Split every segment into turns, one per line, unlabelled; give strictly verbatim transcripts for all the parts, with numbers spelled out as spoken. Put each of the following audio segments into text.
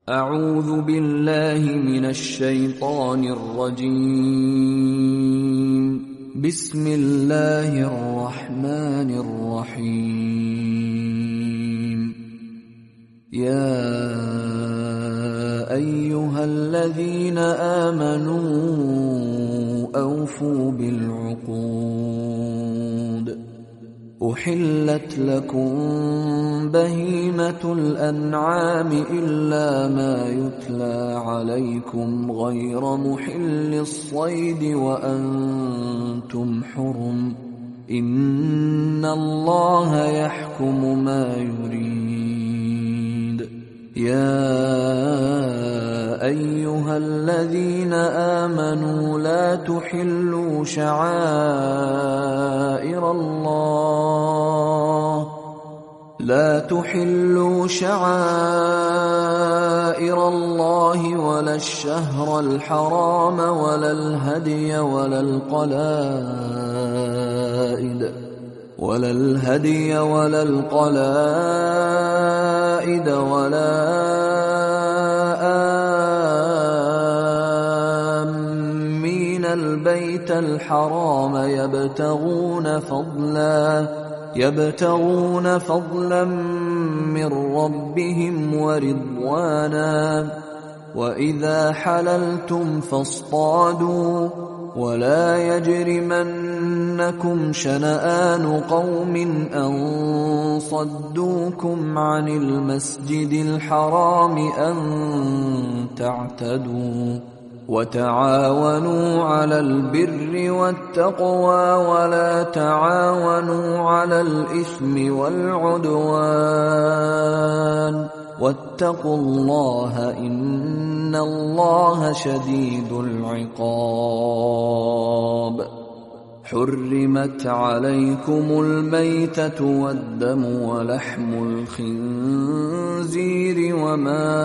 أعوذ بالله من الشيطان الرجيم. بسم الله الرحمن الرحيم. يا أيها الذين آمنوا أوفوا بالعقود. أحلت لكم بهيمة الأنعام إلا ما يتلى عليكم غير محل الصيد وأنتم حرم. إن الله يحكم ما يريد. يا أيها الذين آمنوا لا تحلوا شعائر الله لا تحلوا شعائر الله ولا الشهر الحرام ولا الهدي ولا القلائد ولا الهدي ولا القلائد ولا آمين البيت الحرام يبتغون فضلا يبتغون فضلا من ربهم ورضوانا. وإذا حللتم فاصطادوا ولا يجرمنكم شنآن قوم أن صدوكم عن المسجد الحرام أن تعتدوا. وتعاونوا على البر والتقوى ولا تعاونوا على الإثم والعدوان. واتقوا الله إن الله شديد العقاب. حرمت عليكم الميتة والدم ولحم الخنزير وما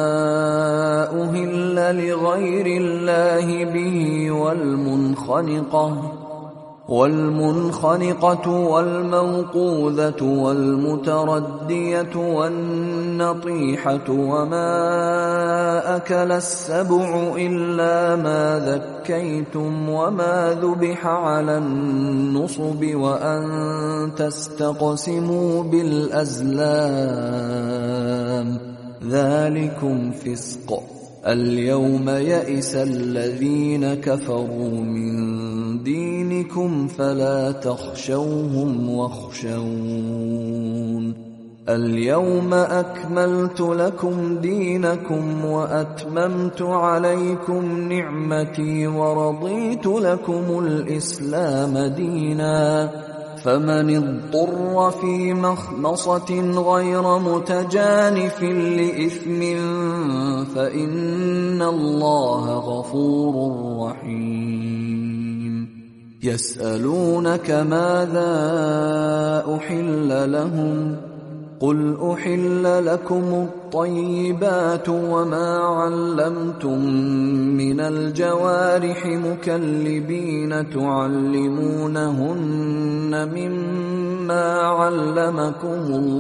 أهل لغير الله به والمنخنقة والمنخنقة والموقوذة والمتردية والنطيحة وما أكل السبع إلا ما ذكيتم وما ذبح على النصب وأن تستقسموا بالأزلام ذلكم فسق. اليوم يئس الذين كفروا من دينكم فلا تخشوهم واخشون. اليوم أكملت لكم دينكم وأتممت عليكم نعمتي ورضيت لكم الإسلام دينا. فمن اضطر في مخمصة غير متجانف لإثم فإن الله غفور رحيم. يسألونك ماذا أحل لهم قل أحل لكم الطيبات وما علمتم من الجوارح مكلبين تعلمونهن مما علمكم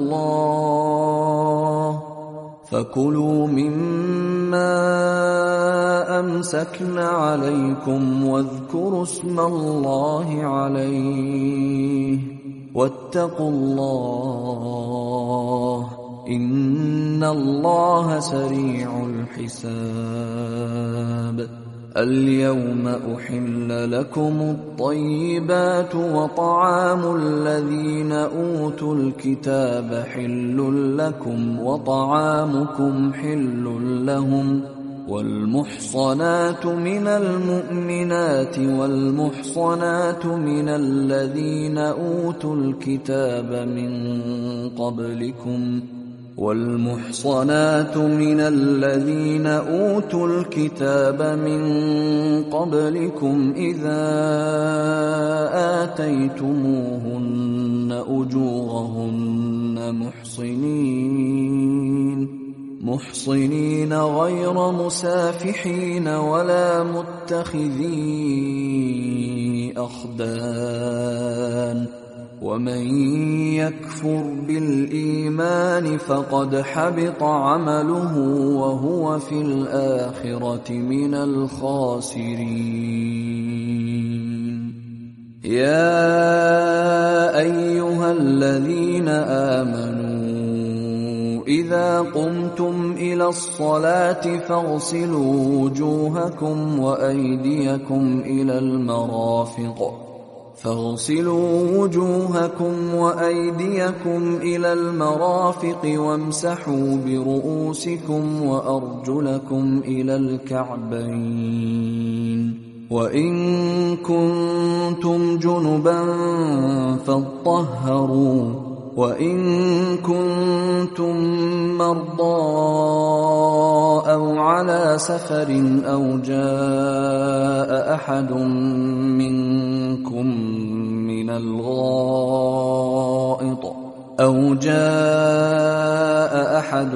الله فكلوا مما أمسكن عليكم واذكروا اسم الله عليه واتقوا الله إن الله سريع الحساب. اليوم أحل لكم الطيبات وطعام الذين أوتوا الكتاب حل لكم وطعامكم حل لهم. والمحصنات من المؤمنات والمحصنات من الذين أوتوا الكتاب من قبلكم والمحصنات من الذين أوتوا الكتاب من قبلكم إذا آتيتموهن أجورهن محصنين محصنين غير مسافحين ولا متخذي أخدان ومن يكفر بالإيمان فقد حبط عمله وهو في الآخرة من الخاسرين. يا أيها الذين آمنوا إذا قمتم إلى الصلاة فاغسلوا وجوهكم وأيديكم إلى المرافق فاغسلوا وجوهكم وأيديكم إلى المرافق وامسحوا برؤوسكم وأرجلكم إلى الكعبين، وإن كنتم جنبا فاطهروا، وإن كنتم مرضى أو على سفر أو جاء أحد منكم من الغائط أو جاء أحد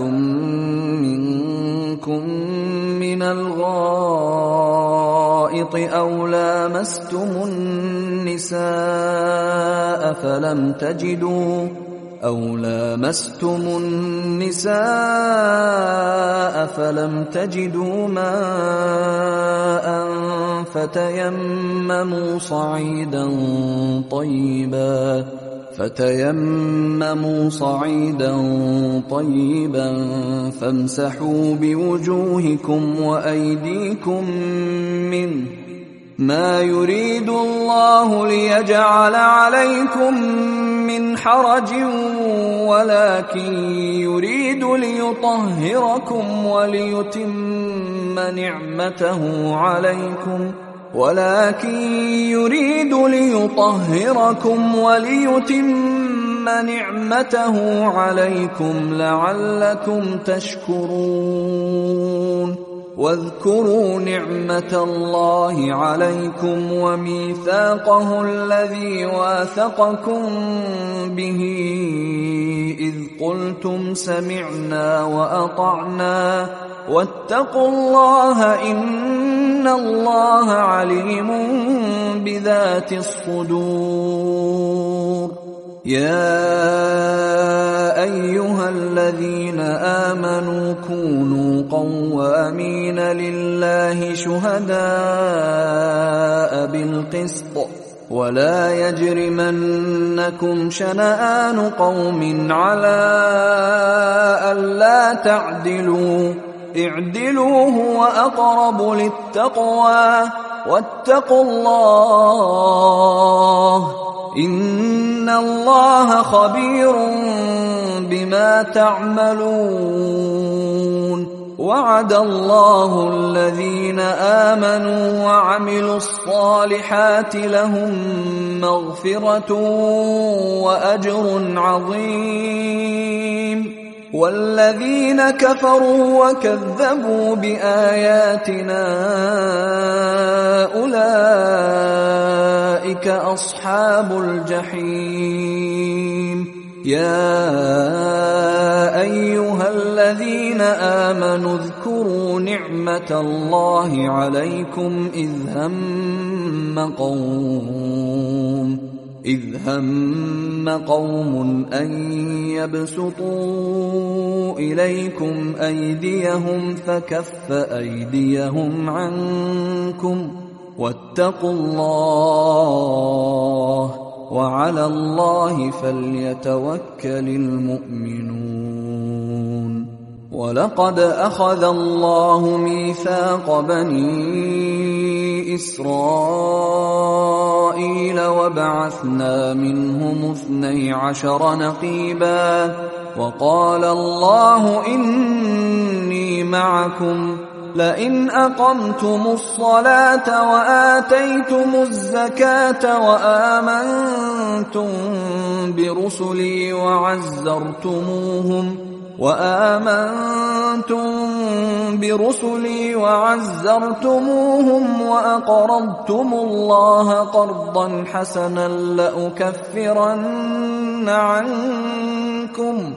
منكم من الغائط أو لامستم النساء فلم تجدوا أو لامستم النساء فلم تجدوا ماء فتيمموا صعيدا طيبا فتيمموا صعيدا طيبا فامسحوا بوجوهكم وأيديكم منه، ما يريد الله ليجعل عليكم من حرج ولكن يريد ليطهركم وليتم نعمته عليكم ولكن يريد ليطهركم وليتم نعمته عليكم لعلكم تشكرون. واذكروا نعمة الله عليكم وميثاقه الذي واثقكم به إذ قلتم سمعنا وأطعنا واتقوا الله إن الله عليم بذات الصدور. يا أيها الذين آمنوا كونوا قوامين لله شهداء بالقسط ولا يجرمنكم شنآن قوم على ألا تعدلوا اعدلوا هو أقرب للتقوى واتقوا الله إن الله خبير بما تعملون. وعد الله الذين آمنوا وعملوا الصالحات لهم مغفرة وأجر عظيم، والذين كفروا وكذبوا بآياتنا أولئك أصحاب الجحيم. يا أيها الذين آمنوا اذكروا نعمة الله عليكم إذ هم قوم إذ هم قوم أن يبسطوا إليكم أيديهم فكف أيديهم عنكم واتقوا الله وعلى الله فليتوكل المؤمنون. ولقد أخذ الله ميثاق بني إسرائيل وبعثنا منهم اثني عشر نقيبا وقال الله إني معكم لئن أقمتم الصلاة وآتيتم الزكاة وآمنتم برسلي وعزرتموهم وآمنتم برسلي وعزرتموهم وأقرضتم الله قرضا حسنا لأكفرن عنكم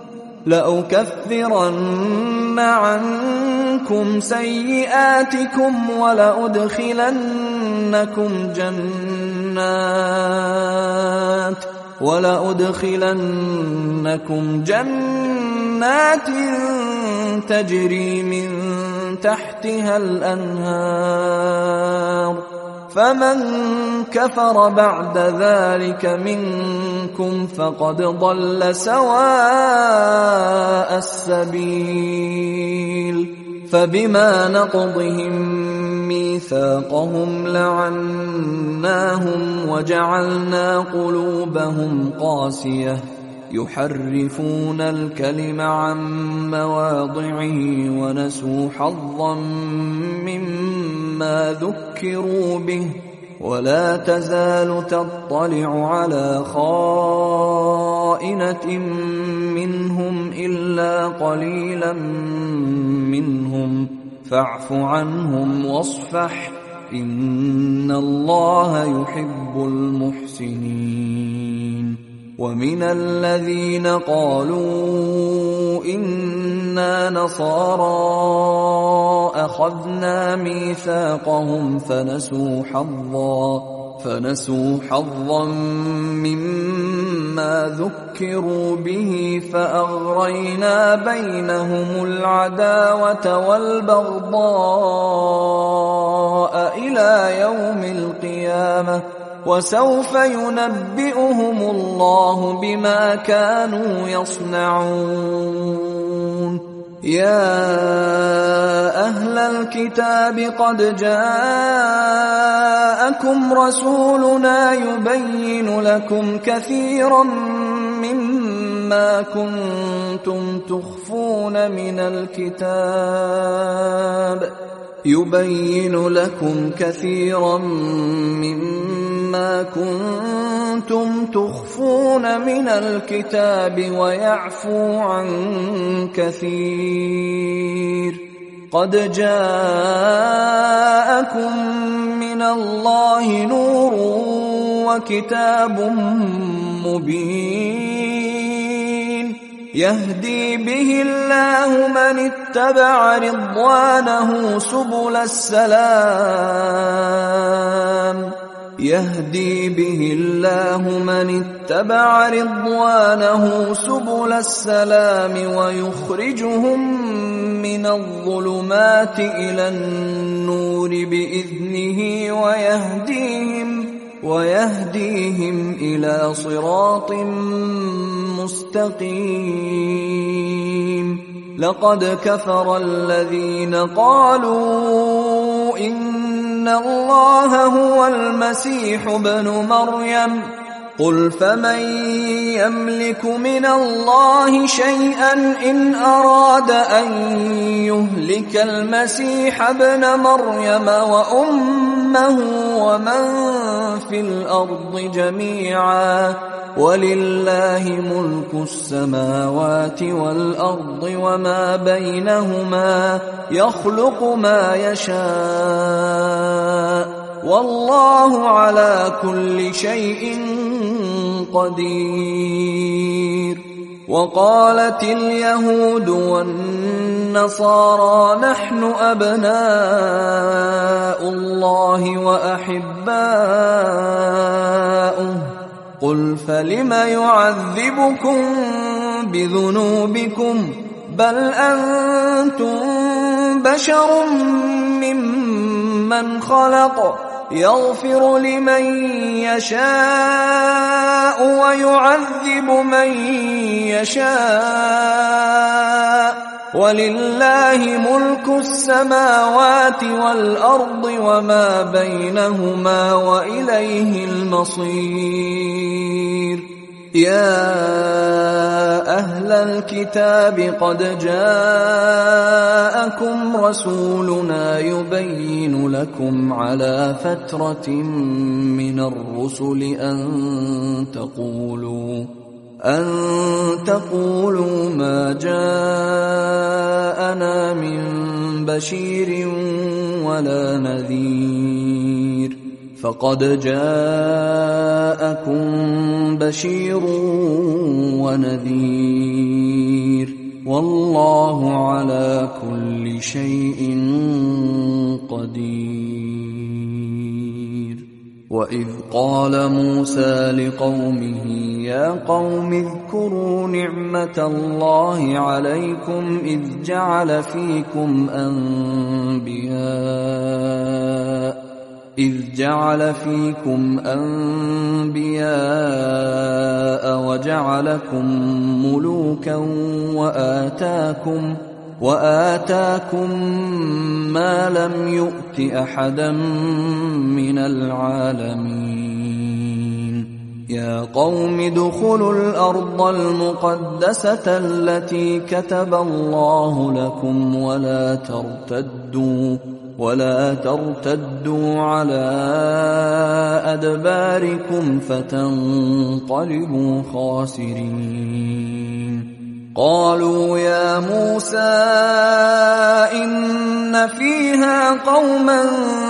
لأكفرن عنكم سيئاتكم ولأدخلنكم جنات ولأدخلنكم جنات تجري من تحتها الأنهار فمن كفر بعد ذلك منكم فقد ضل سواء السبيل فبما نقضهم ميثاقهم لعناهم وجعلنا قلوبهم قاسية يحرفون الكلم عن مواضعه ونسوا حظا مما ذكروا به ولا تزال تطلع على خائنة منهم إلا قليلا منهم فاعف عنهم واصفح إن الله يحب المحسنين. ومن الذين قالوا إنا نصارى أخذنا ميثاقهم فنسوا حظا فنسوا حظا مما ذكروا به فأغرينا بينهم العداوة والبغضاء إلى يوم القيامة وسوف ينبئهم الله بما كانوا يصنعون. يا أهل الكتاب قد جاءكم رسولنا يبين لكم كثيرا مما كنتم تخفون من الكتاب يبين لكم كثيرا مما كنتم تخفون من الكتاب ويعفو عن كثير قد جاءكم من الله نور وكتاب مبين يهدي به الله من اتبع رضوانه سبل السلام يهدي به الله من اتبع رضوانه سبل السلام ويخرجهم من الظلمات إلى النور بإذنه ويهديهم ويهديهم إلى صراط مستقيم. لقد كفر الذين قالوا إن الله هو المسيح ابن مريم قل فمن يملك من الله شيئا إن أراد أن يهلك المسيح ابن مريم وأمه ومن في الأرض جميعا ولله ملك السماوات والأرض وما بينهما يخلق ما يشاء والله على كل شيء قدير. وقالت اليهود والنصارى نحن أبناء الله وأحباؤه قل فلم يعذبكم بذنوبكم بل أنتم بشر ممن خلق يغفر لمن يشاء ويعذب من يشاء ولله ملك السماوات والأرض وما بينهما وإليه المصير. يا أهل الكتاب قد جاءكم رسولنا يبين لكم على فترة من الرسل أن تقولوا أن تقولوا ما جاءنا من بشير ولا نذير فقد جاءكم بشير ونذير والله على كل شيء قدير. وإذ قال موسى لقومه يا قوم اذكروا نعمة الله عليكم إذ جعل فيكم أنبياء إذ جعل فيكم أنبياء وجعلكم ملوكا وآتاكم وآتاكم ما لم يؤت أحدا من العالمين يا قوم ادخلوا الأرض المقدسة التي كتب الله لكم ولا ترتدوا ولا ترتدوا على أدباركم فتنقلبوا خاسرين قالوا يا موسى إن فيها قوما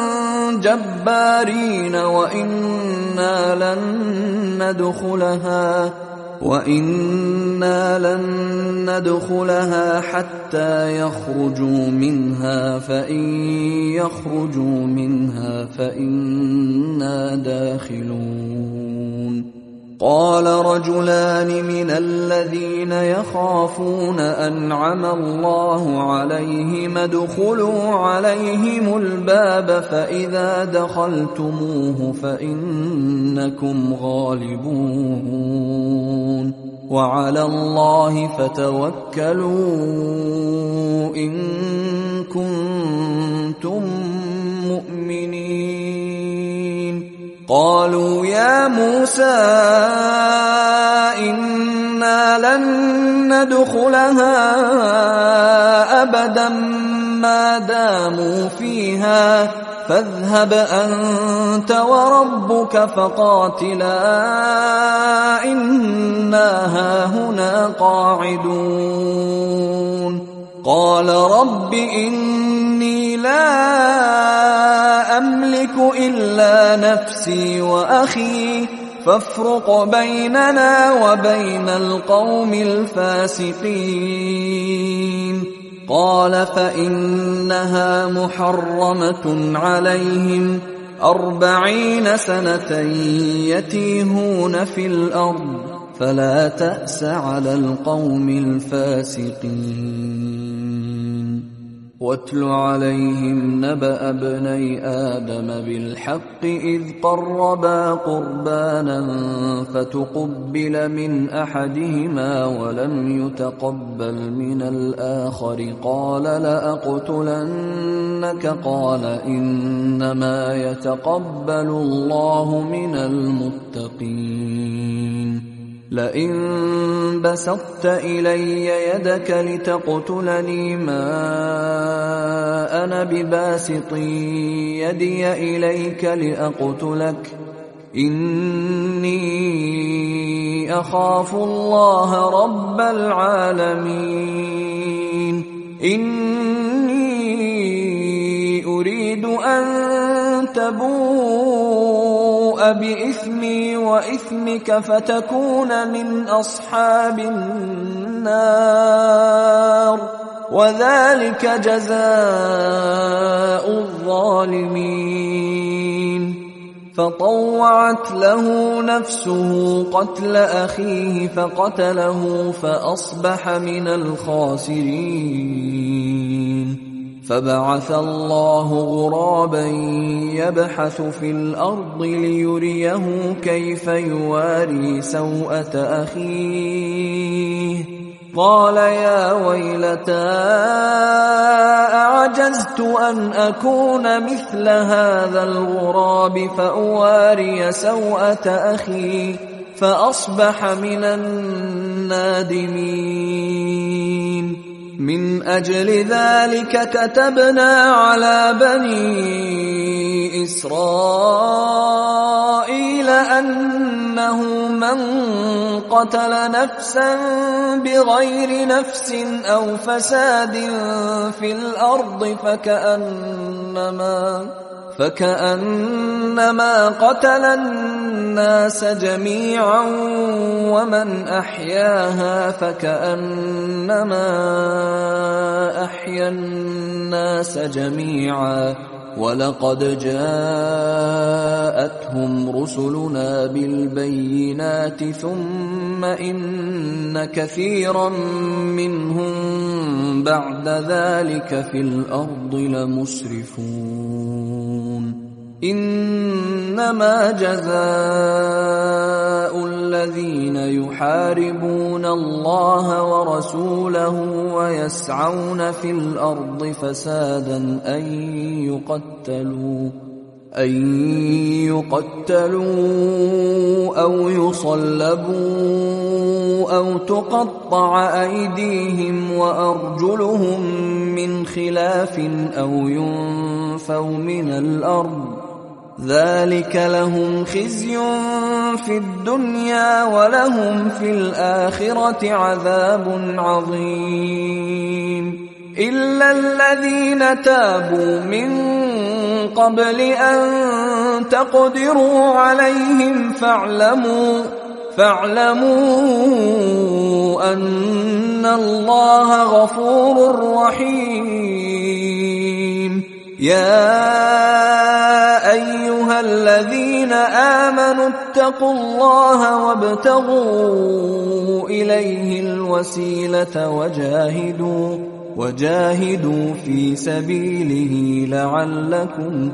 جبارين وإنا لن ندخلها وإنا لن ندخلها حتى يخرجوا منها فإن يخرجوا منها فإنا داخلون قال رجلان من الذين يخافون أنعم الله عليهم ادخلوا عليهم الباب فإذا دخلتموه فإنكم غالبون وعلى الله فتوكلوا إن كنتم مؤمنين قالوا يا موسى إنا لن ندخلها أبدا ما داموا فيها فاذهب أنت وربك فقاتلا إنا هاهنا قاعدون قال رب إني لا أملك إلا نفسي وأخي فافرق بيننا وبين القوم الفاسقين قال فإنها محرمة عليهم أربعين سنة يتيهون في الأرض فلا تأس على القوم الفاسقين واتل عليهم نبأ ابني آدم بالحق إذ قربا قربانا فتقبل من أحدهما ولم يتقبل من الآخر قال لأقتلنك قال إنما يتقبل الله من المتقين لئن بسطت إلي يدك لتقتلني ما أنا بباسط يدي إليك لأقتلك إني أخاف الله رب العالمين إني أريد أن تبوء بإثمي وإثمك فتكون من أصحاب النار وذلك جزاء الظالمين فطوعت له نفسه قتل أخيه فقتله فأصبح من الخاسرين فبعث الله غرابا يبحث في الأرض ليريه كيف يواري سوءة أخيه قال يا ويلتى أعجزت أن أكون مثل هذا الغراب فأواري سوءة أخي فأصبح من النادمين من أجل ذلك كتبنا على بني إسرائيل أنه من قتل نفسا بغير نفس أو فساد في الأرض فكأنما فكأنما قتل الناس جميعا ومن أحياها فكأنما أحيا الناس جميعا ولقد جاءتهم رسلنا بالبينات ثم إن كثيرا منهم بعد ذلك في الأرض لمسرفون إنما جزاء الذين يحاربون الله ورسوله ويسعون في الأرض فسادا أن يقتلوا أن يقتلوا أو يصلبوا أو تقطع أيديهم وأرجلهم من خلاف أو ينفوا من الأرض ذلك لهم خزي في الدنيا ولهم في الآخرة عذاب عظيم إلا الذين تابوا من قبل أن تقدروا عليهم فاعلموا فاعلموا أن الله غفور رحيم يا أيها الذين آمنوا اتقوا الله وابتغوا إليه الوسيلة وجاهدوا وجاهدوا في سبيله لعلكم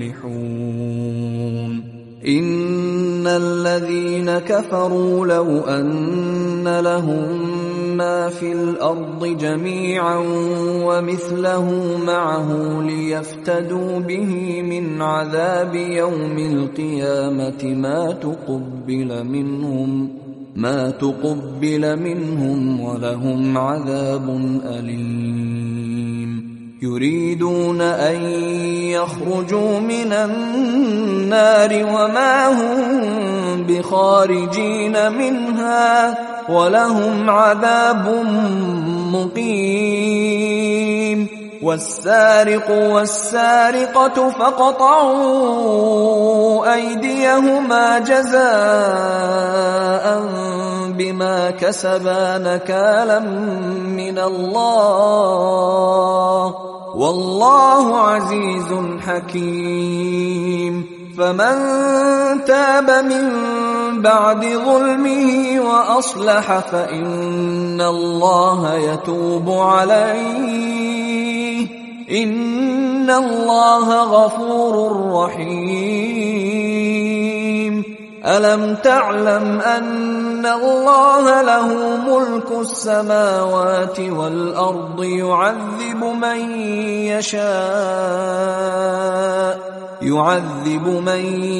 تفلحون إن الذين كفروا لو أن لهم ما في الأرض جميعا ومثله معه ليفتدوا به من عذاب يوم القيامة ما تقبل منهم ما تقبل منهم ولهم عذاب أليم يريدون أن يخرجوا من النار وما هم بخارجين منها ولهم عذاب مقيم والسارق والسارقة فاقطعوا أيديهما جزاء بما كسبا نكالا من الله والله عزيز حكيم فمن تاب من بعد ظلمه وأصلح فإن الله يتوب عليه إن الله غفور رحيم ألم تعلم أن الله له ملك السماوات والأرض يعذب من يشاء يعذب من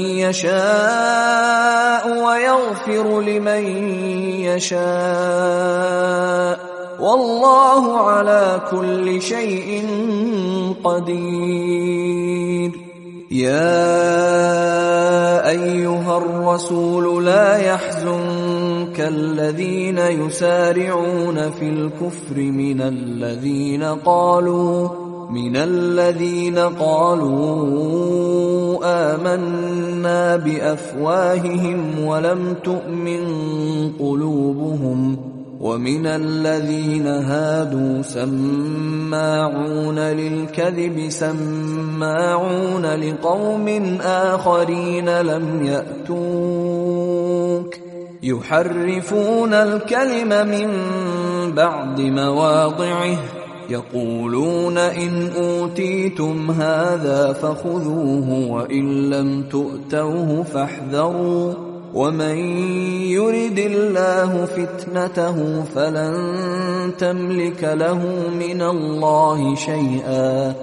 يشاء ويغفر لمن يشاء والله على كل شيء قدير يا أيها الرسول لا يحزنك الذين يسارعون في الكفر من الذين قالوا من الذين قالوا آمنا بأفواههم ولم تؤمن قلوبهم ومن الذين هادوا سماعون للكذب سماعون لقوم آخرين لم يأتوك يحرفون الكلم من بعد مواضعه يقولون إن أوتيتم هذا فخذوه وإن لم تؤتوه فاحذروا ومن يرد الله فتنته فلن تملك له من الله شيئا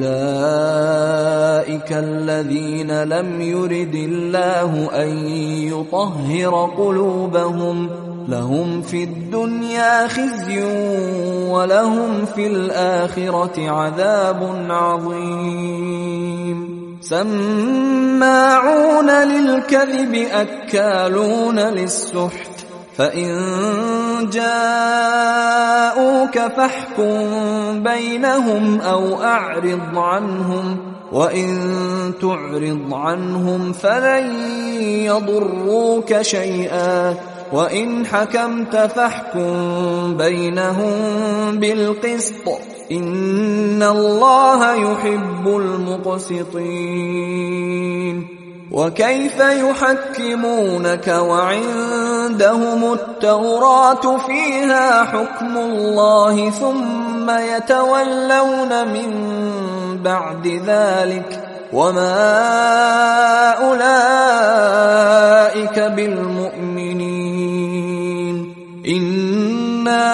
أولئك الذين لم يرد الله أن يطهر قلوبهم لهم في الدنيا خزي ولهم في الآخرة عذاب عظيم سماعون للكذب أكالون للسحت فإن جاءوك فاحكم بينهم أو أعرض عنهم، وإن تعرض عنهم فلن يضروك شيئا، وإن حكمت فاحكم بينهم بالقسط، إن الله يحب المقسطين. وكيف يحكمونك وعندهم التوراة فيها حكم الله ثم يتولون من بعد ذلك، وما أولئك بالمؤمنين. إنا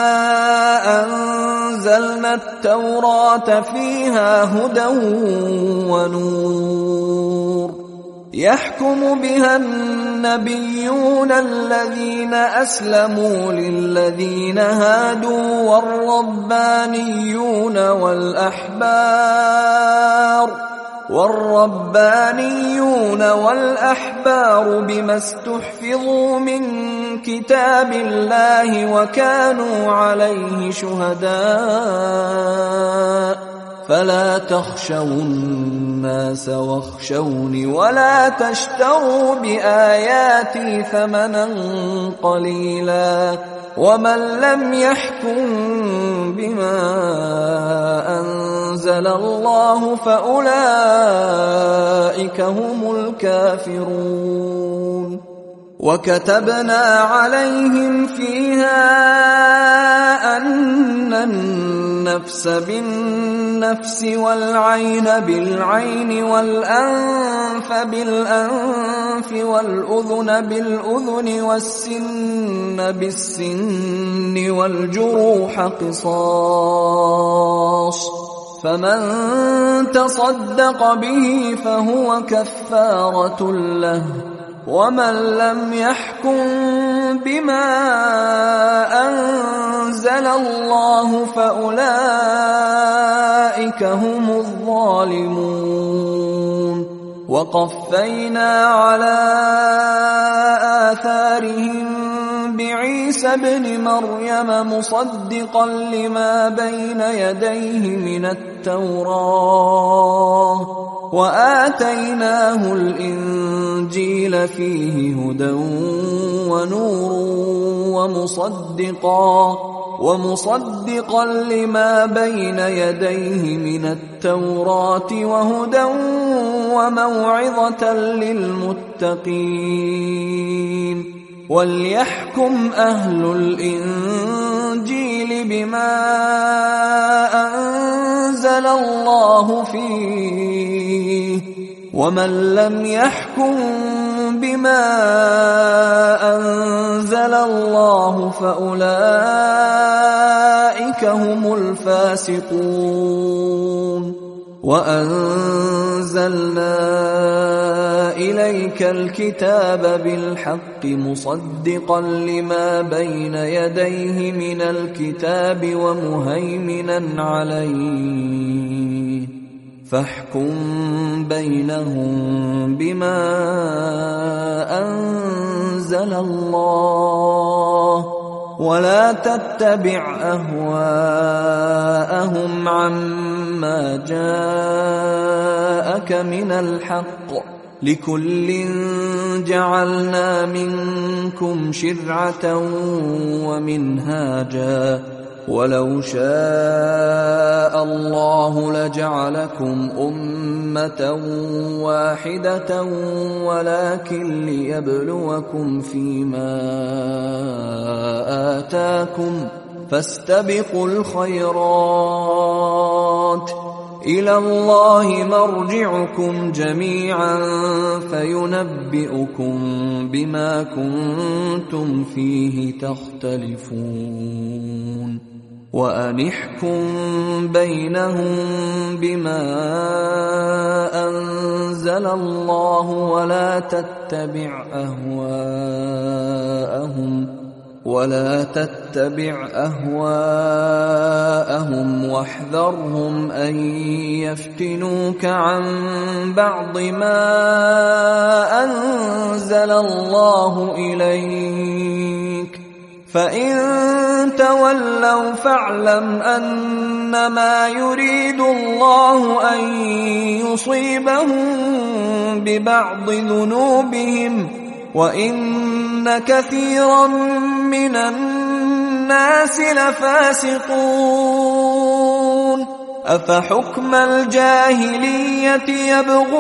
أنزلنا التوراة فيها هدى ونور، يحكم بها النبيون الذين أسلموا للذين هادوا والربانيون والأحبار والربانيون والأحبار بما استحفظوا من كتاب الله وكانوا عليه شهداء، فلا تخشوا الناس واخشوني ولا تشتروا بآياتي ثمنا قليلا، ومن لم يحكم بما أنزل الله فأولئك هم الكافرون. وكتبنا عليهم فيها أن النفس بالنفس والعين بالعين والأنف بالأنف والأذن بالأذن والسن بالسن والجروح قصاص، فمن تصدق به فهو كفارة له، ومن لم يحكم بما أنزل الله فأولئك هم الظالمون. وقفينا على آثارهم بعيسى ابن مريم مصدقا لما بين يديه من التوراة، وآتيناه الإنجيل فيه هدى ونور ومصدقا ومصدقا لما بين يديه من التوراة وهدى وموعظة للمتقين. وليحكم أهل الإنجيل بما أنزل الله فيه، ومن لم يحكم بما أنزل الله فأولئك هم الفاسقون. وأنزلنا إليك الكتاب بالحق مصدقا لما بين يديه من الكتاب ومهيمنا عليه، فاحكم بينهم بما أنزل الله، ولا تتبع أهواءهم عما جاءك من الحق، لكل جعلنا منكم شرعة ومنهاجا، ولو شاء الله لجعلكم أمة واحدة ولكن ليبلوكم فيما آتاكم، فاستبقوا الخيرات، إلى الله مرجعكم جميعا فينبئكم بما كنتم فيه تختلفون. وأن احكم بينهم بما أنزل الله ولا تتبع أهواءهم ولا تتبع أهواءهم واحذرهم أن يفتنوك عن بعض ما أنزل الله إليك، فإن تولوا فاعلم أنما يريد الله أن يصيبهم ببعض ذنوبهم وإن كثيرا من الناس لفاسقون أفحكم الجاهلية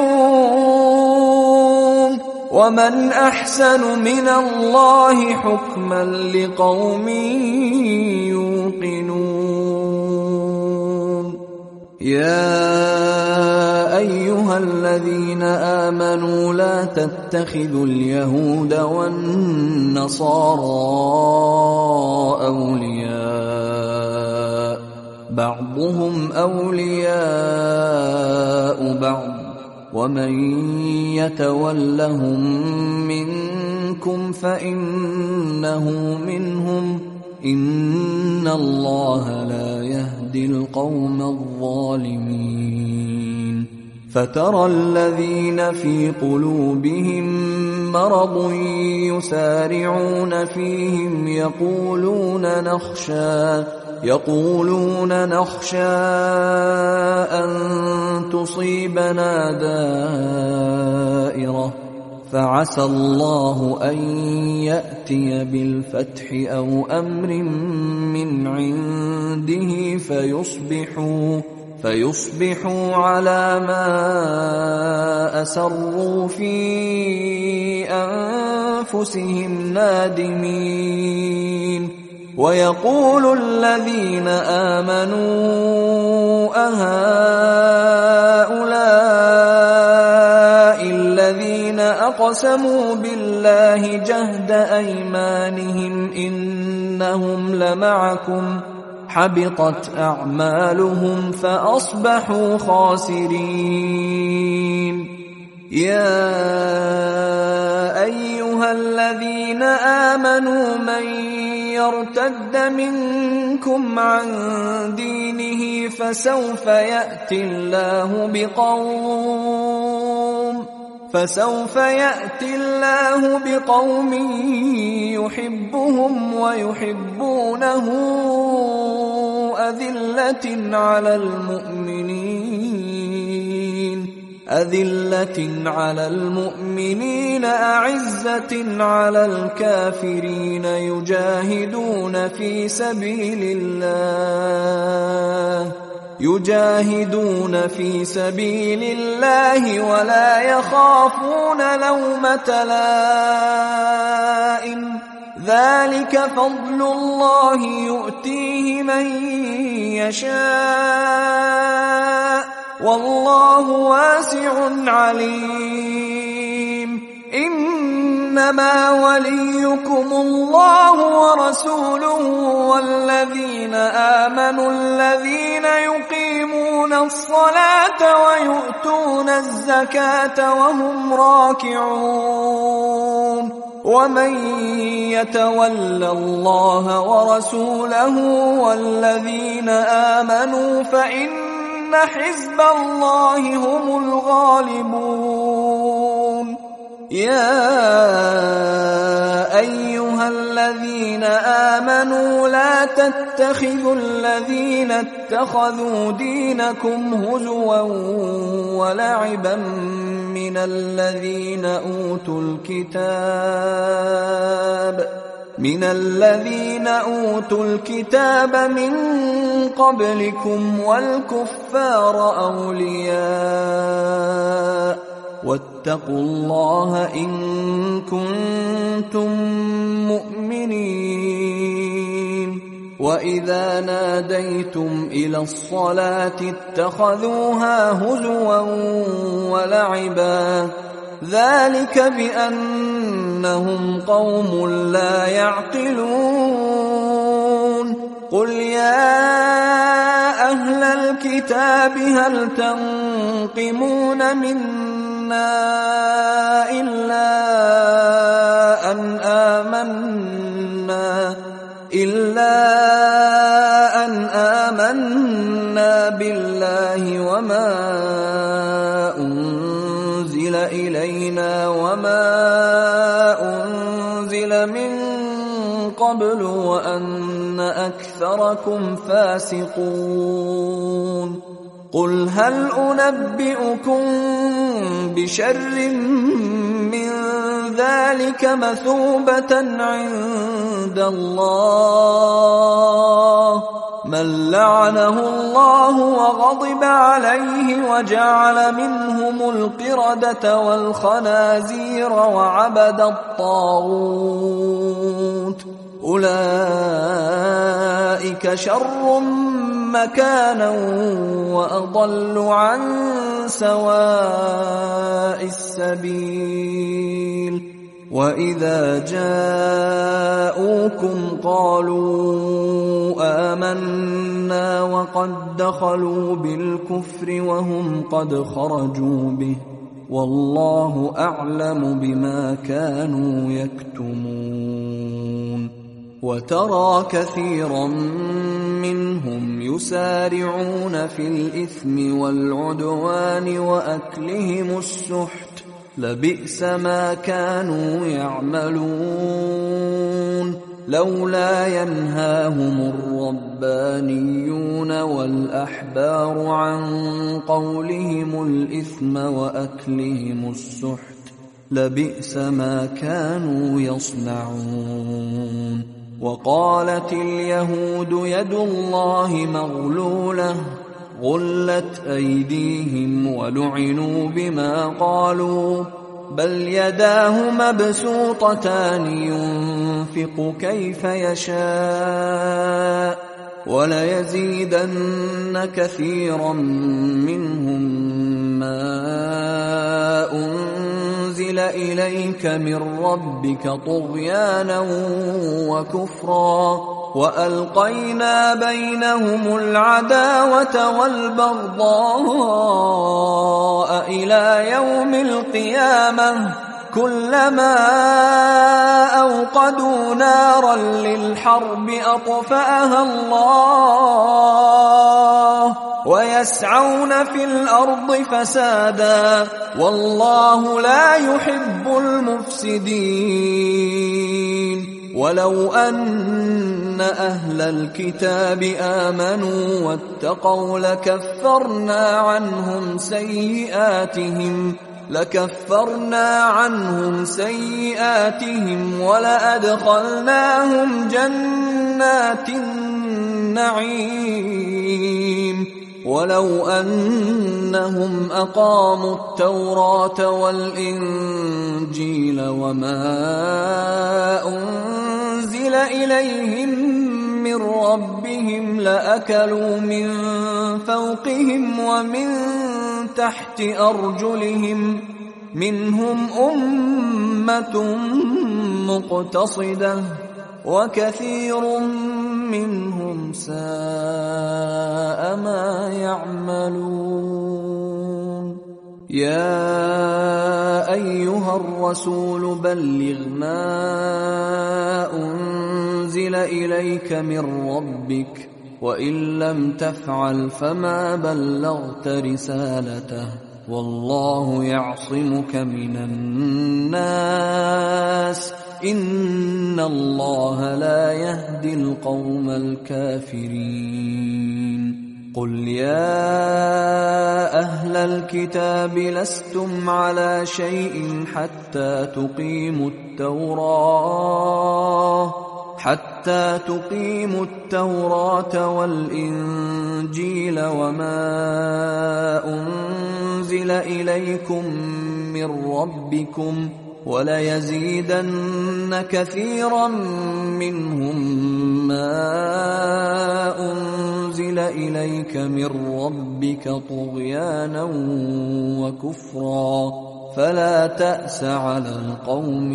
يبغون ومن أحسن من الله حكما لقوم يوقنون يا أيها الذين آمنوا لا تتخذوا اليهود والنصارى أولياء بعضهم أولياء بعض ومن يتولهم منكم فإنه منهم إن الله لا يهدي القوم الظالمين فترى الذين في قلوبهم مرض يسارعون فيهم يقولون نخشى يقولون نخشى أن تصيبنا دائرة فعسى الله أن يأتي بالفتح أو أمر من عنده فيصبحوا فيصبحوا على ما أسروا في أنفسهم نادمين ويقول الذين آمنوا أهؤلاء الذين أقسموا بالله جهد أيمانهم إنهم لمعكم حبطت أعمالهم فأصبحوا خاسرين يا أيها الذين آمنوا من يرتد منكم عن دينه فسوف يأتي الله بقوم فسوف يأتي الله بقوم يحبهم ويحبونه أذلة على المؤمنين أذلة على المؤمنين أعزة على الكافرين يجاهدون في سبيل الله يجاهدون في سبيل الله ولا يخافون لومة لائم ذلك فضل الله يؤتيه من يشاء والله واسع عليم إنما وليكم الله ورسوله والذين آمنوا الذين يقيمون الصلاة ويؤتون الزكاة وهم راكعون ومن يتول الله ورسوله والذين آمنوا فإن حزب الله هم الغالبون يا أيها الذين آمنوا لا تتخذوا الذين اتخذوا دينكم هزوا ولعبا من الذين أوتوا الكتاب من الذين أوتوا الكتاب من قبلكم والكفار أولياء واتقوا الله إن كنتم مؤمنين وإذا ناديتم إلى الصلاة اتخذوها هزوا ولعبا ذلك بأنهم قوم لا يعقلون قل يا أهل الكتاب هل تنقمون منا إلا أن آمنا إلا أن آمنا بالله وما أنزل إلينا وما أنزل من قبل وأن أكثركم فاسقون قل هل أنبئكم بشر من ذلك مثوبة عند الله من لعنه الله وغضب عليه وجعل منهم القردة والخنازير وعبد الطاغوت أولئك شر مكانا وأضل عن سواء السبيل وإذا جاءوكم قالوا آمنا وقد دخلوا بالكفر وهم قد خرجوا به والله أعلم بما كانوا يكتمون وترى كثيرا منهم يسارعون في الإثم والعدوان وأكلهم السحت لبئس ما كانوا يعملون لولا ينهاهم الربانيون والأحبار عن قولهم الإثم وأكلهم السحت لبئس ما كانوا يصنعون وقالت اليهود يد الله مغلولة غلت أيديهم ولعنوا بما قالوا بل يداه مبسوطتان ينفق كيف يشاء وليزيدن كثيرا منهم ما أنزل إليك من ربك طغيانا وكفرا وألقينا بينهم العداوة والبغضاء إلى يوم القيامة كلما أوقدوا نارا للحرب أطفأها الله ويسعون في الأرض فسادا والله لا يحب المفسدين ولو أن أهل الكتاب آمنوا واتقوا لكفرنا عنهم سيئاتهم لكفرنا عنهم سيئاتهم ولأدخلناهم جنات النعيم ولو أنهم أقاموا التوراة والإنجيل وما أنزل إليهم من ربهم لأكلوا من فوقهم ومن تحت أرجلهم منهم أمة مقتصدة وكثير منهم ساء ما يعملون يا أيها الرسول بلغ ما أنزل إليك من ربك وإن لم تفعل فما بلغت رسالته والله يعصمك من الناس إن الله لا يهدي القوم الكافرين قل يا أهل الكتاب لستم على شيء حتى تقيموا التوراة حتى تقيموا التوراة والإنجيل وما أنزل إليكم من ربكم وليزيدن كثيرا منهم ما أنزل إليك من ربك طغيانا وكفرا فلا تأس على القوم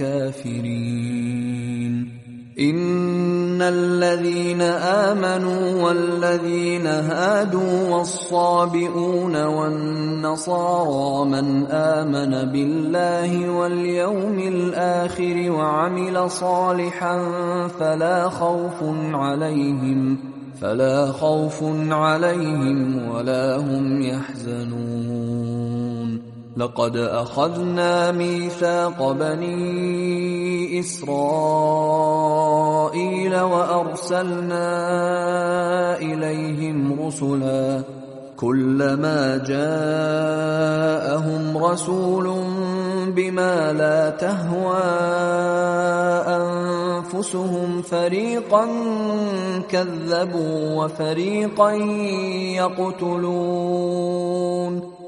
الكافرين إن الذين آمنوا والذين هادوا والصابئون والنصارى من آمن بالله واليوم الآخر وعمل صالحا فلا خوف عليهم فلا خوف عليهم ولا هم يحزنون لقد أخذنا ميثاق بني إسرائيل وأرسلنا إليهم رسلا كلما جاءهم رسول بما لا تهوى أنفسهم فريقا كذبوا وفريقا يقتلون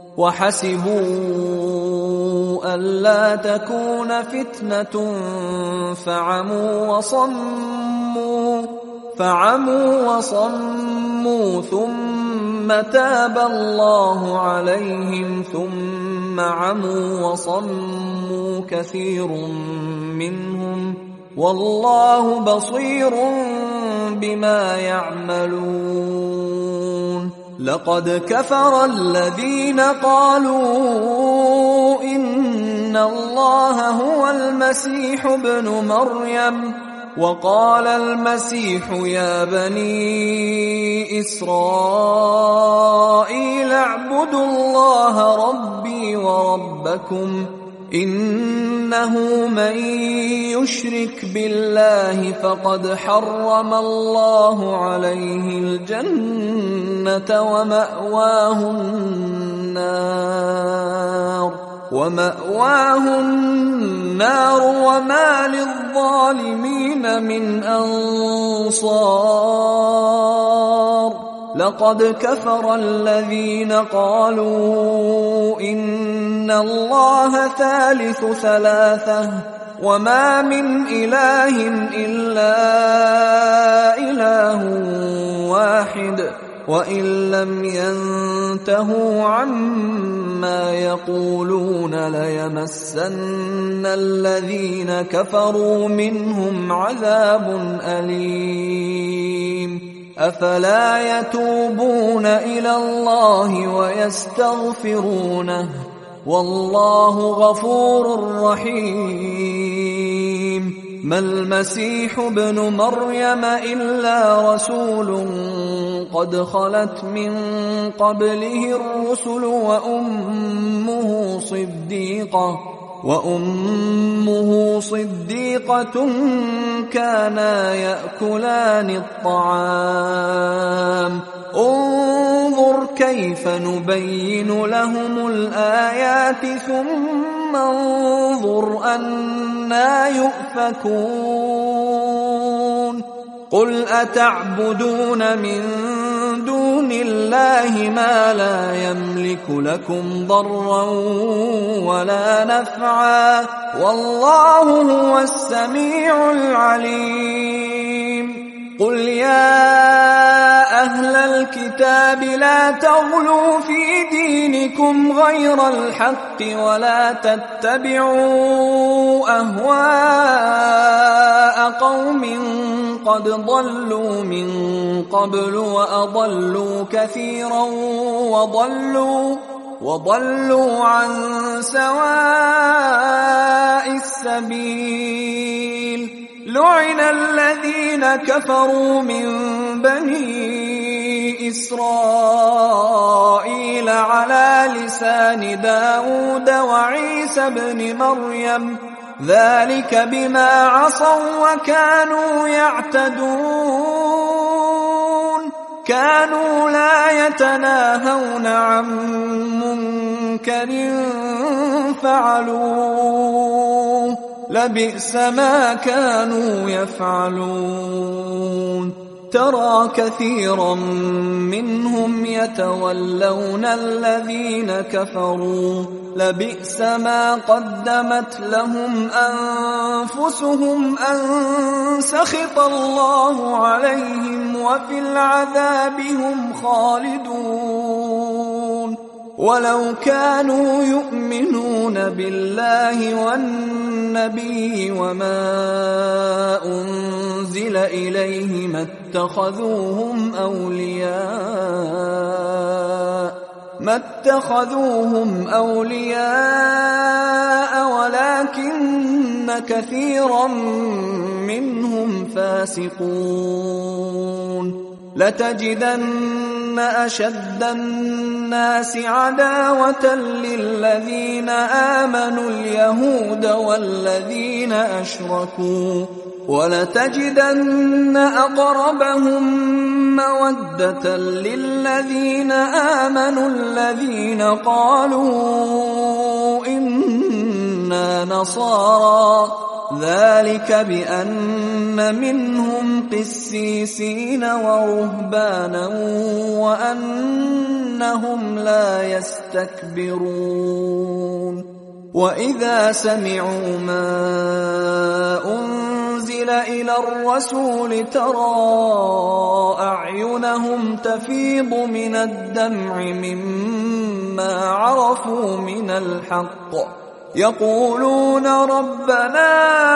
وحسبوا ألا تكون فتنة فعموا وصموا فعموا وصموا ثم تاب الله عليهم ثم عموا وصموا كثير منهم والله بصير بما يعملون لقد كفر الذين قالوا إن الله هو المسيح ابن مريم وقال المسيح يا بني إسرائيل اعبدوا الله ربي وربكم إنه من يشرك بالله فقد حرم الله عليه الجنة ومأواه النار ومأواه النار وما للظالمين من أنصار لقد كفر الذين قالوا إن الله ثالث ثلاثة وما من إله إلا إله واحد وإن لم ينتهوا عما يقولون ليمسن الذين كفروا منهم عذاب أليم أفلا يتوبون إلى الله ويستغفرونه والله غفور رحيم ما المسيح ابن مريم إلا رسول قد خلت من قبله الرسل وأمه صديقة وأمه صديقة كانا يأكلان الطعام انظر كيف نبين لهم الآيات ثم انظر أنى يؤفكون قل أتعبدون من دون الله ما لا يملك لكم ضرا ولا نفعا والله هو السميع العليم قل يا أهل الكتاب لا تغلوا في دينكم غير الحق ولا تتبعوا أهواء قوم قد ضلوا من قبل وأضلوا كثيرا وضلوا وضلوا عن سواء السبيل لعن الذين كفروا من بني إسرائيل على لسان داود وعيسى بن مريم ذلك بما عصوا وكانوا يعتدون كانوا لا يتناهون عن منكر فعلوه لبئس ما كانوا يفعلون ترى كثيرا منهم يتولون الذين كفروا لبئس ما قدمت لهم أنفسهم أن سخط الله عليهم وفي العذاب هم خالدون ولو كانوا يؤمنون بالله والنبي وما أنزل إليه ما اتخذوهم أولياء ما اتخذوهم أولياء ولكن كثيرا منهم فاسقون لتجدن أشد الناس عداوة للذين آمنوا اليهود والذين أشركوا ولتجدن أقربهم مودة للذين آمنوا الذين قالوا إنا نصارى ذلك بأن منهم قسيسين ورهبانا وأنهم لا يستكبرون وإذا سمعوا ما أنزل إلى الرسول ترى أعينهم تفيض من الدمع مما عرفوا من الحق يقولون ربنا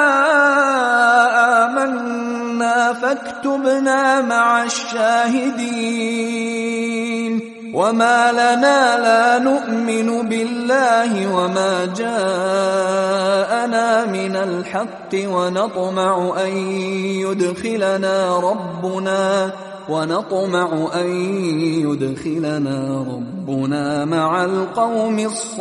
آمنا فاكتبنا مع الشاهدين وما لنا لا نؤمن بالله وما جاءنا من الحق ونطمع أن يدخلنا ربنا ونطمع أن يدخلنا ربنا مع القوم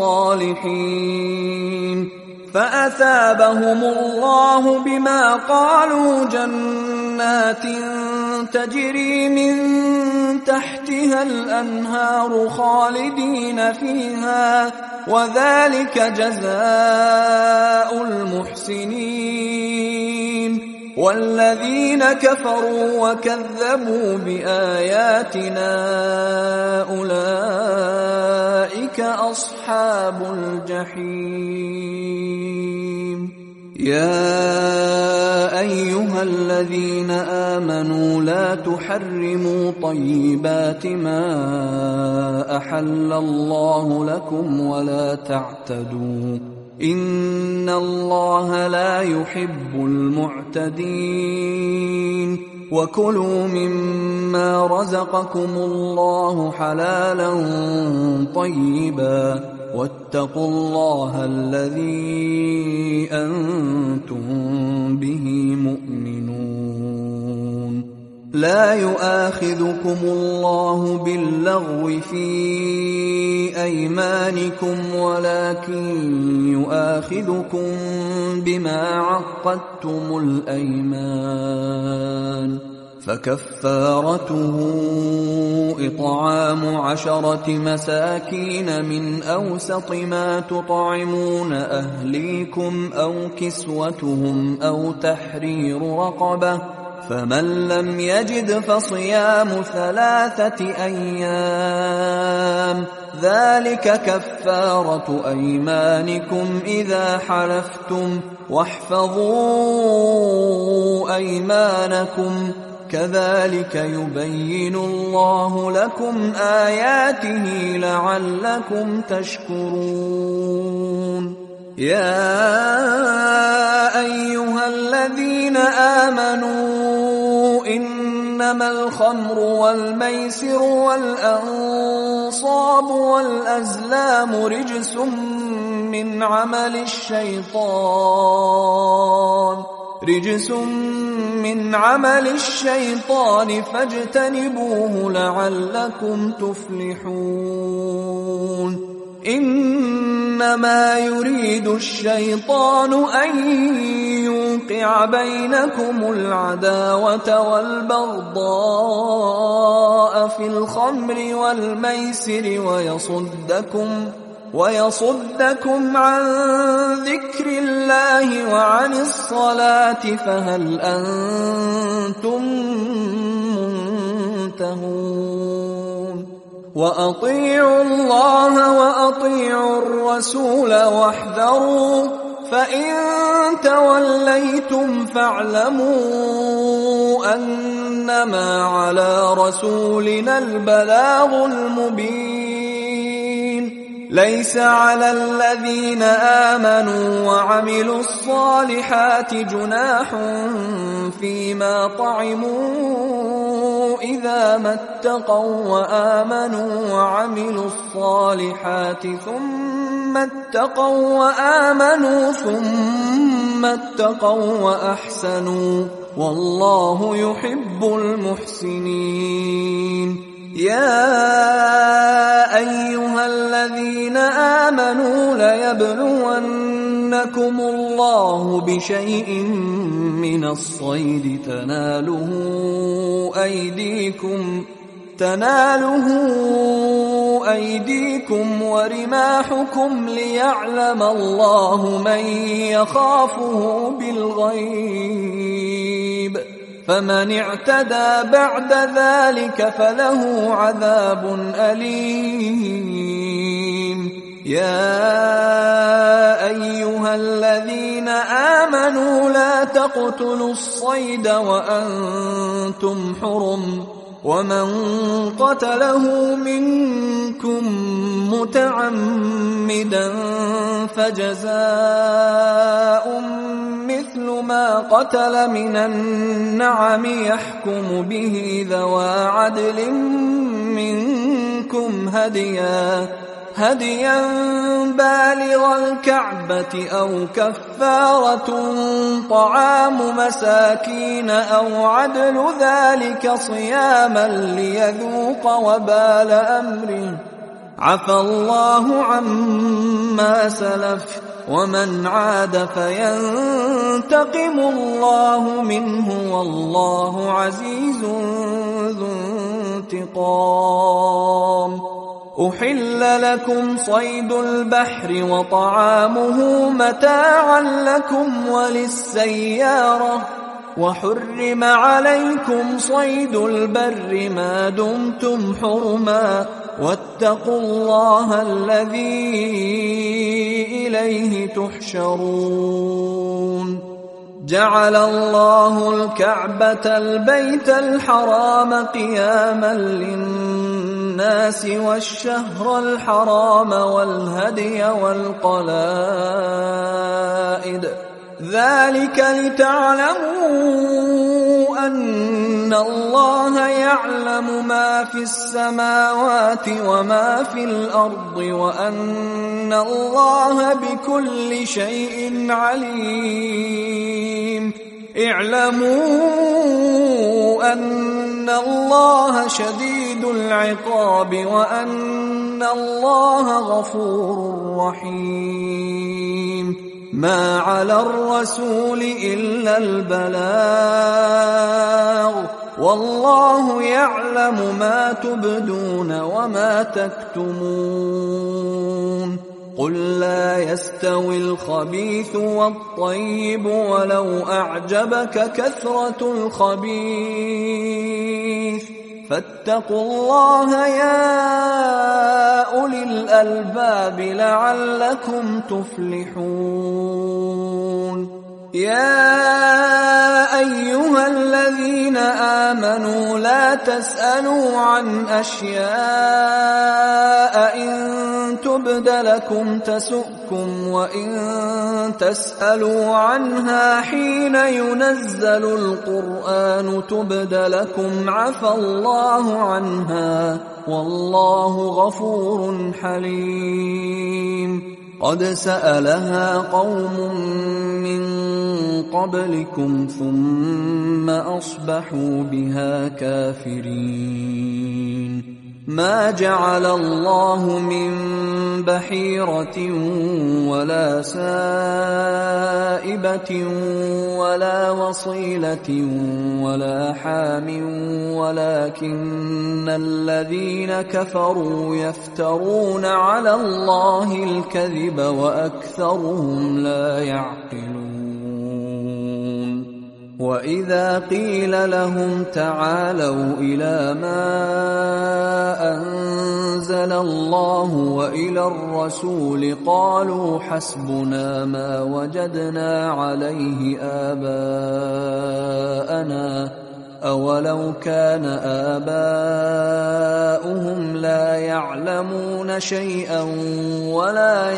الصالحين فأثابهم الله بما قالوا جنات تجري من تحتها الأنهار خالدين فيها وذلك جزاء المحسنين والذين كفروا وكذبوا بآياتنا أولئك أصحاب الجحيم يا أيها الذين آمنوا لا تحرموا طيبات ما أحل الله لكم ولا تعتدوا إن الله لا يحب المعتدين وكلوا مما رزقكم الله حلالا طيبا واتقوا الله الذي أنتم به مؤمنون لا يؤاخذكم الله باللغو في أيمانكم ولكن يؤاخذكم بما عقدتم الأيمان فكفارته إطعام عشرة مساكين من أوسط ما تطعمون أهليكم أو كسوتهم أو تحرير رقبة فمن لم يجد فصيام ثلاثة أيام ذلك كفارة أيمانكم إذا حلفتم واحفظوا أيمانكم كذلك يبين الله لكم آياته لعلكم تشكرون يا أيها الذين آمنوا إنما الخمر والميسر والأنصاب والأزلام رجس من عمل الشيطان رجس من عمل الشيطان فاجتنبوه لعلكم تفلحون إنما يريد الشيطان أن يوقع بينكم العداوة والبغضاء في الخمر والميسر ويصدكم ويصدكم عن ذكر الله وعن الصلاة فهل أنتم منتهون وأطيعوا الله وأطيعوا الرسول واحذروا فإن توليتم فاعلموا أنما على رسولنا البلاغ المبين ليس على الذين آمنوا وعملوا الصالحات جناح فيما طعموا إذا ما اتقوا وآمنوا وعملوا الصالحات ثم اتقوا وآمنوا ثم اتقوا وأحسنوا والله يحب المحسنين. يا أيها الذين آمنوا ليبلونكم الله بشيء من الصيد تناله أيديكم تناله أيديكم ورماحكم ليعلم الله من يخافه بالغيب، فمن اعتدى بعد ذلك فله عذاب أليم. يا أيها الذين آمنوا لا تقتلوا الصيد وأنتم حرم، ومن قتله منكم متعمدا فجزاء مثل ما قتل من النعم يحكم به ذوى عدل منكم هديا هديا بالغ الكعبة أو كفارة طعام مساكين أو عدل ذلك صياما ليذوق وبال أمره، عفى الله عما سلف، ومن عاد فينتقم الله منه والله عزيز ذو انتقام. أحل لكم صيد البحر وطعامه متاعا لكم وللسيارة، وحرم عليكم صيد البر ما دمتم حرما، واتقوا الله الذي إليه تحشرون. جعل الله الكعبة البيت الحرام قياما للناس والشهر الحرام والهدي والقلائد، ذلك لتعلموا أن الله يعلم ما في السماوات وما في الأرض، وأن الله بكل شيء عليم. اعلموا أن الله شديد العقاب وأن الله غفور رحيم. ما على الرسول إلا البلاغ، والله يعلم ما تبدون وما تكتمون. قل لا يستوي الخبيث والطيب ولو أعجبك كثرة الخبيث، فاتقوا الله يا أولي الألباب لعلكم تفلحون. يا أيها الذين آمنوا لا تسألوا عن أشياء إن تبد لكم تسؤكم، وإن تسألوا عنها حين ينزل القرآن تبد لكم عفى الله عنها، والله غفور حليم. قد سألها قوم من قبلكم ثم أصبحوا بها كافرين. ما جعل الله من بحيرة ولا سائبة ولا وصيلة ولا حام، ولكن الذين كفروا يفترون على الله الكذب وأكثرهم لا يعقلون. وإذا قيل لهم تعالوا إلى ما أنزل الله وإلى الرسول قالوا حسبنا ما وجدنا عليه آباءنا، أولو كان آباؤهم لا يعلمون شيئا ولا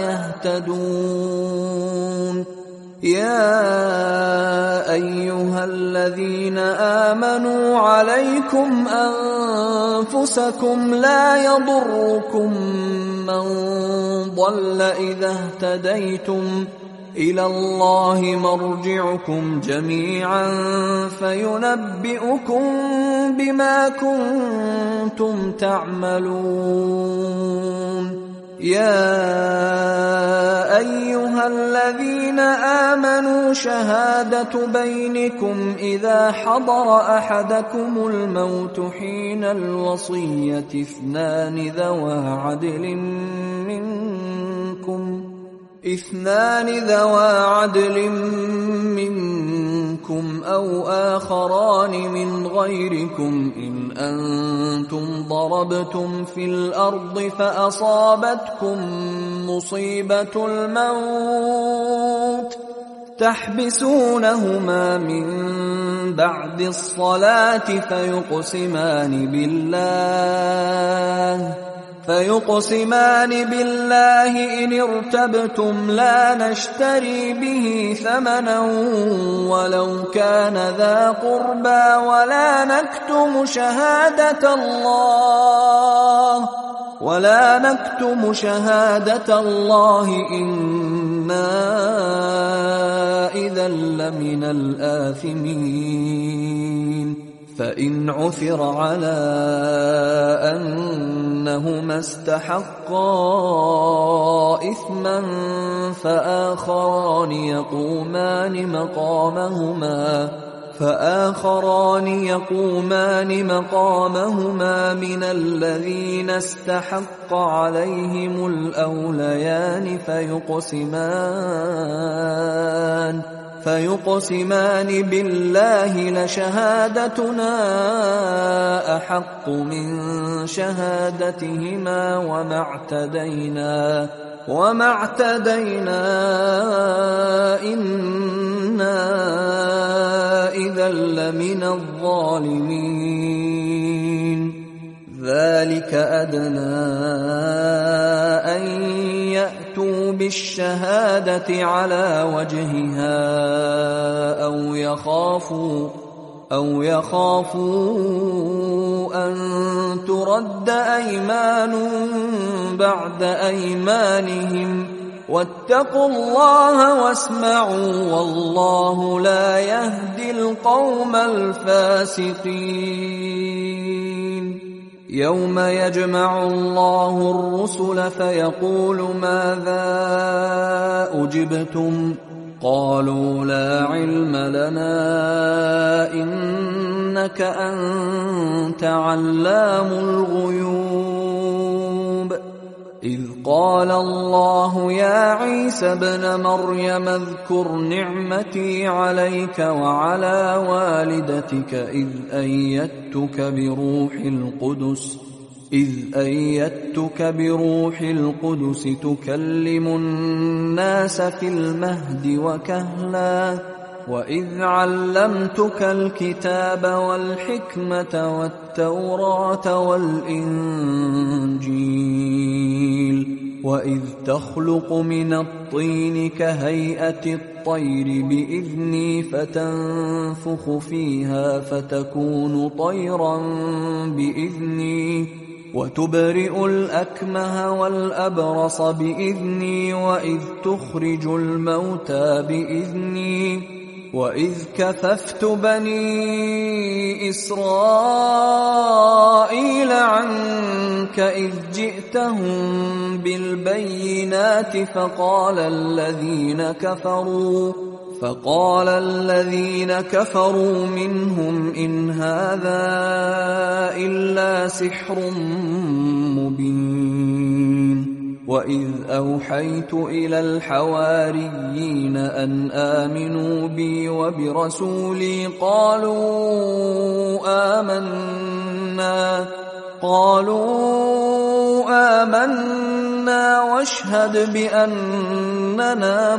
يهتدون. يا أيها الذين آمنوا عليكم أنفسكم لا يضركم من ضل إذا اهتديتم إلى الله مرجعكم جميعا فينبئكم بما كنتم تعملون يا أيها الذين آمنوا شهادة بينكم إذا حضر أحدكم الموت حين الوصية اثنان ذوى عدل منكم اثنان ذوى عدل منكم أو آخران من غيركم إن أنتم ضربتم في الأرض فأصابتكم مصيبة الموت تحبسونهما من بعد الصلاة فيقسمان بالله فيقسمان بالله إن ارتبتم لا نشتري به ثمنا ولو كان ذا قربى ولا نكتم شهادة الله ولا نكتم شهادة الله إنا إذا لمن الآثمين فإن عثر على أنهما استحقا إثما فآخران يقومان مقامهما فآخران يقومان مقامهما من الذين استحق عليهم الأوليان فيقسمان فيقسمان بالله لشهادتنا أحق من شهادتهما وما اعتدينا وما اعتدينا إنا إذا لمن الظالمين ذلك أدنى أن يأتوا بالشهادة على وجهها أو يخافوا أو يخافوا أن ترد أيمان بعد أيمانهم واتقوا الله واسمعوا والله لا يهدي القوم الفاسقين يوم يجمع الله الرسل فيقول ماذا أجبتم قالوا لا علم لنا إنك أنت علام الغيوب إذ قال الله يا عيسى ابن مريم اذكر نعمتي عليك وعلى والدتك إذ أيدتك بروح القدس إذ أيدتك بروح القدس تكلم الناس في المهد وكهلا وإذ علمتك الكتاب والحكمة والتوراة والإنجيل وإذ تخلق من الطين كهيئة الطير بإذني فتنفخ فيها فتكون طيرا بإذني وتبرئ الأكمه والأبرص بإذني وإذ تخرج الموتى بإذني وإذ كففت بني إسرائيل عنك إذ جئتهم بالبينات فقال الذين كفروا فقال الذين كفروا منهم إن هذا إلا سحر مبين وإذ أوحيت إلى الحواريين أن آمنوا بي وبرسولي قالوا آمنا قالوا آمنا واشهد بأننا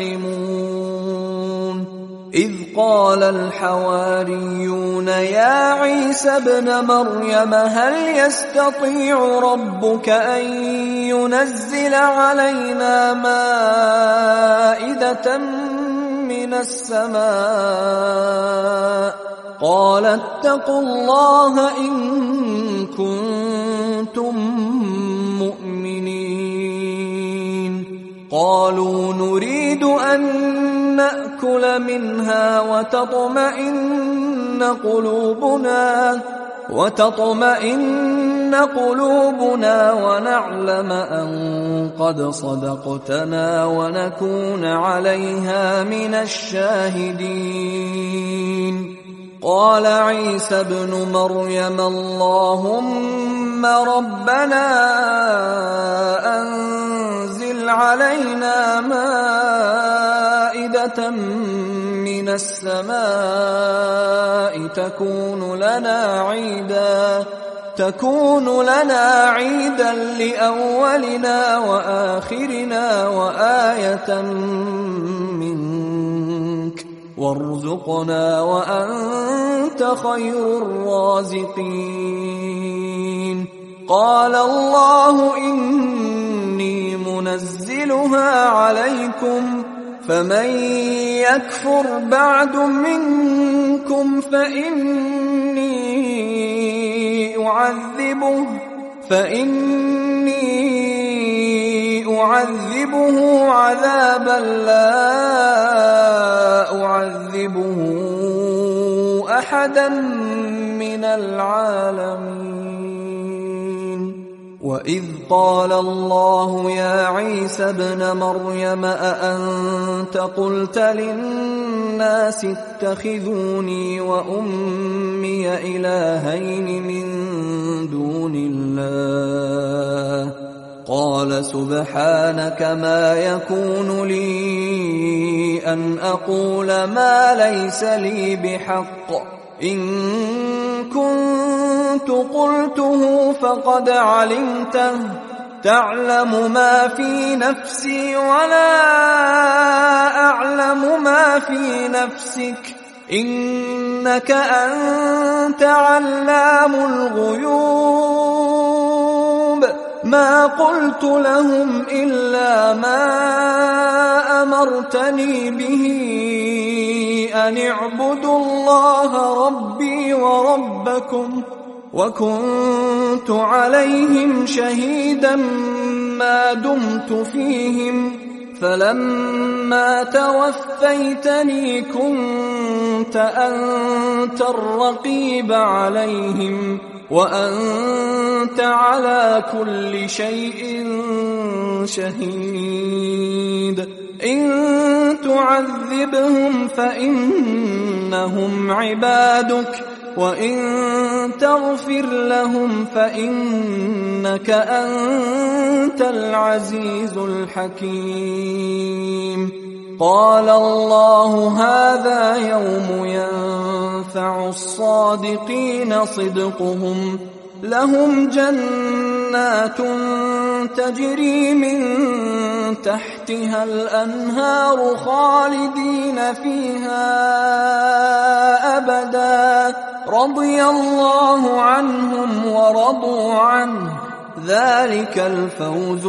مسلمون إذ قال الحواريون يا عيسى ابن مريم هل يستطيع ربك أن ينزل علينا مائدة من السماء قال اتقوا الله إن كنتم مؤمنين قالوا نريد أن نأكل منها وتطمئن قلوبنا وتطمئن قلوبنا ونعلم أن قد صدقتنا ونكون عليها من الشاهدين. قال عيسى ابن مريم اللهم ربنا أنزل علينا مائدة من السماء تكون لنا عيدا تكون لنا عيدا لأولنا وآخرنا وآية منك وارزقنا وأنت خير الرازقين. قال الله إني منزلها عليكم فمن يكفر بعد منكم فإني أعذبه فإني أعذبه عذابا لا أعذبه أحدا من العالمين. وإذ قال الله يا عيسى ابن مريم أأنت قلت للناس اتخذوني وأمي إلهين من دون الله قال سبحانك ما يكون لي أن أقول ما ليس لي بحق إن كنت قلته فقد علمته تعلم ما في نفسي ولا أعلم ما في نفسك إنك أنت علام الغيوب. ما قلت لهم إلا ما أمرتني به أن اعبدوا الله ربي وربكم وكنت عليهم شهيدا ما دمت فيهم فلما توفيتني كنت أنت الرقيب عليهم وأنت على كل شيء شهيد. إن تعذبهم فإنهم عبادك وإن تغفر لهم فإنك أنت العزيز الحكيم. قال الله هذا يوم ينفع الصادقين صدقهم لهم جنات تجري من تحتها الأنهار خالدين فيها أبدا رضي الله عنهم ورضوا عنه ذلك الفوز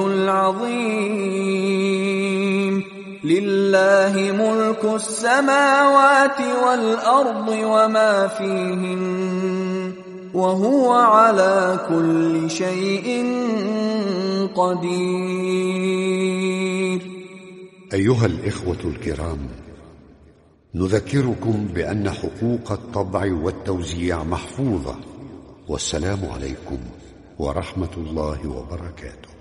العظيم. لله ملك السماوات والأرض وما فيهن وهو على كل شيء قدير.
أيها الإخوة الكرام، نذكركم بأن حقوق الطبع والتوزيع محفوظة. والسلام عليكم ورحمة الله وبركاته.